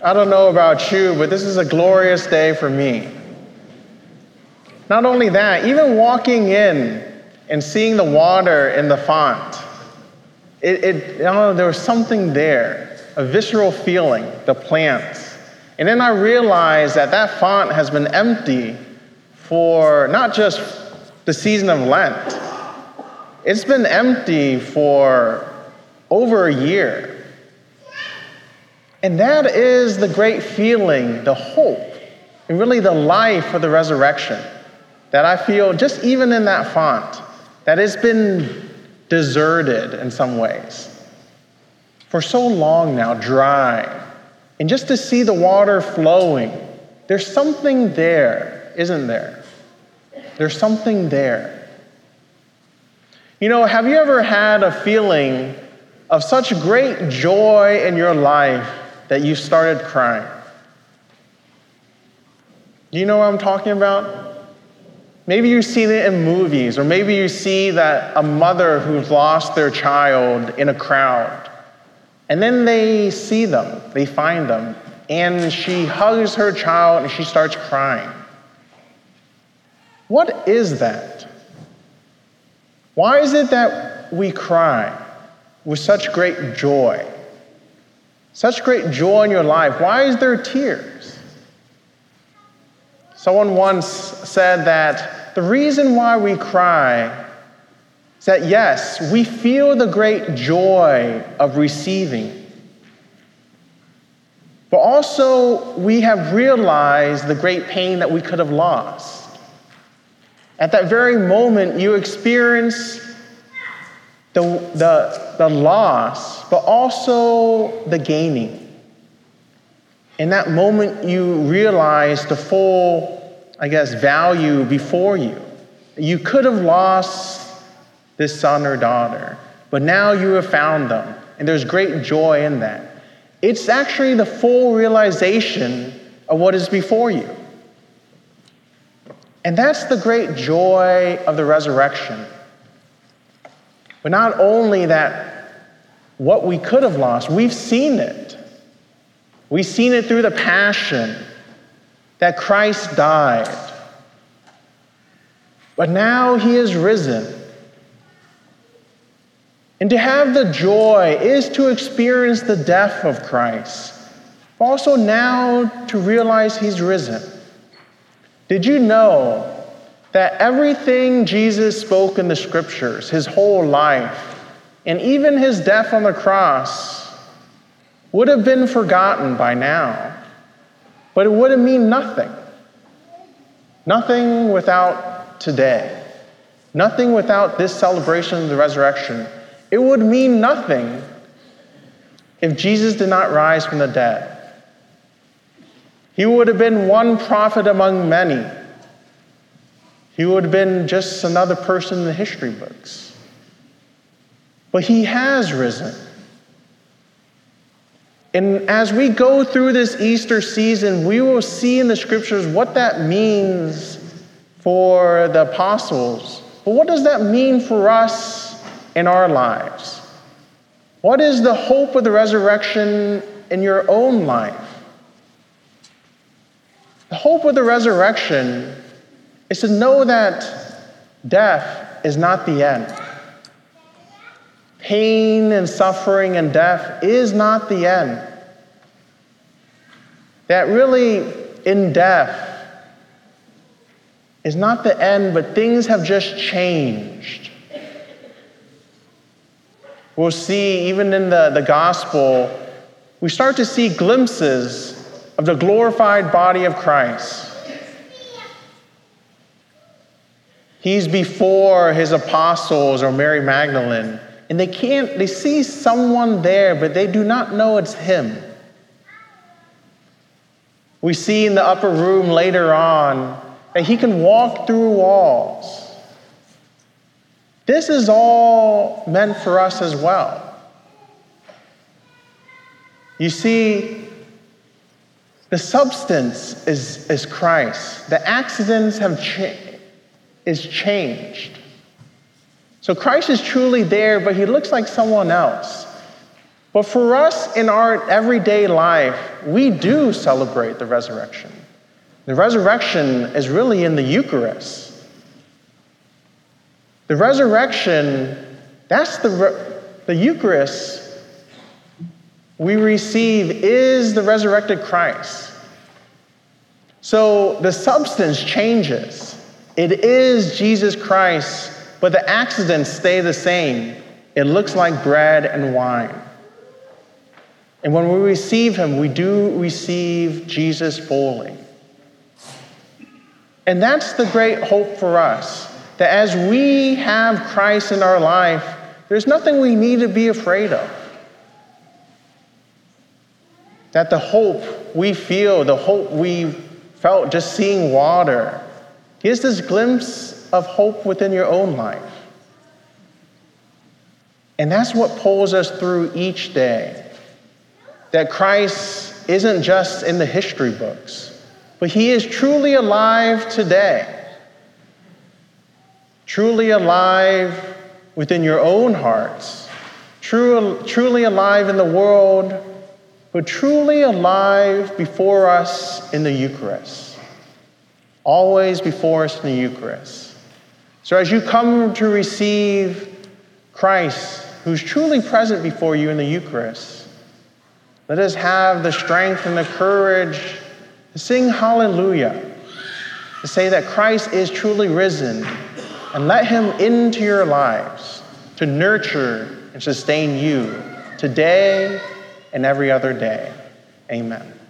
I don't know about you, but this is a glorious day for me. Not only that, even walking in and seeing the water in the font, there was something there, a visceral feeling, the plants. And then I realized that font has been empty for not just the season of Lent. It's been empty for over a year. And that is the great feeling, the hope, and really the life of the resurrection that I feel just even in that font, that it's been deserted in some ways. For so long now, dry. And just to see the water flowing, there's something there, isn't there? There's something there. You know, have you ever had a feeling of such great joy in your life that you started crying? Do you know what I'm talking about? Maybe you've seen it in movies, or maybe you see that a mother who's lost their child in a crowd, and then they see them, they find them, and she hugs her child and she starts crying. What is that? Why is it that we cry with such great joy? Such great joy in your life. Why is there tears? Someone once said that the reason why we cry is that, yes, we feel the great joy of receiving, but also we have realized the great pain that we could have lost. At that very moment, you experience the loss, but also the gaining. In that moment, you realize the full, value before you. You could have lost this son or daughter, but now you have found them, and there's great joy in that. It's actually the full realization of what is before you. And that's the great joy of the resurrection. But not only that, what we could have lost, we've seen it. We've seen it through the passion, that Christ died. But now he is risen. And to have the joy is to experience the death of Christ, but also now to realize he's risen. Did you know that everything Jesus spoke in the scriptures, his whole life, and even his death on the cross, would have been forgotten by now, but it would have mean nothing. Nothing without today. Nothing without this celebration of the resurrection. It would mean nothing if Jesus did not rise from the dead. He would have been one prophet among many. He would have been just another person in the history books. But he has risen. And as we go through this Easter season, we will see in the scriptures what that means for the apostles. But what does that mean for us in our lives? What is the hope of the resurrection in your own life? The hope of the resurrection is to know that death is not the end. Pain and suffering and death is not the end. That really, in death, is not the end, but things have just changed. We'll see, even in the gospel, we start to see glimpses of the glorified body of Christ. He's before his apostles or Mary Magdalene, and they see someone there, but they do not know it's him. We see in the upper room later on that he can walk through walls. This is all meant for us as well. You see, the substance is Christ. The accidents is changed. So Christ is truly there, but he looks like someone else. But for us in our everyday life, we do celebrate the resurrection. The resurrection is really in the Eucharist. The resurrection, that's the Eucharist we receive is the resurrected Christ. So the substance changes. It is Jesus Christ, but the accidents stay the same. It looks like bread and wine. And when we receive him, we do receive Jesus fully. And that's the great hope for us, that as we have Christ in our life, there's nothing we need to be afraid of. That the hope we feel, the hope we felt just seeing water, here's this glimpse of hope within your own life. And that's what pulls us through each day. That Christ isn't just in the history books, but he is truly alive today. Truly alive within your own hearts. Truly alive in the world, but truly alive before us in the Eucharist. Always before us in the Eucharist. So as you come to receive Christ, who's truly present before you in the Eucharist, let us have the strength and the courage to sing hallelujah, to say that Christ is truly risen, and let him into your lives to nurture and sustain you today and every other day. Amen.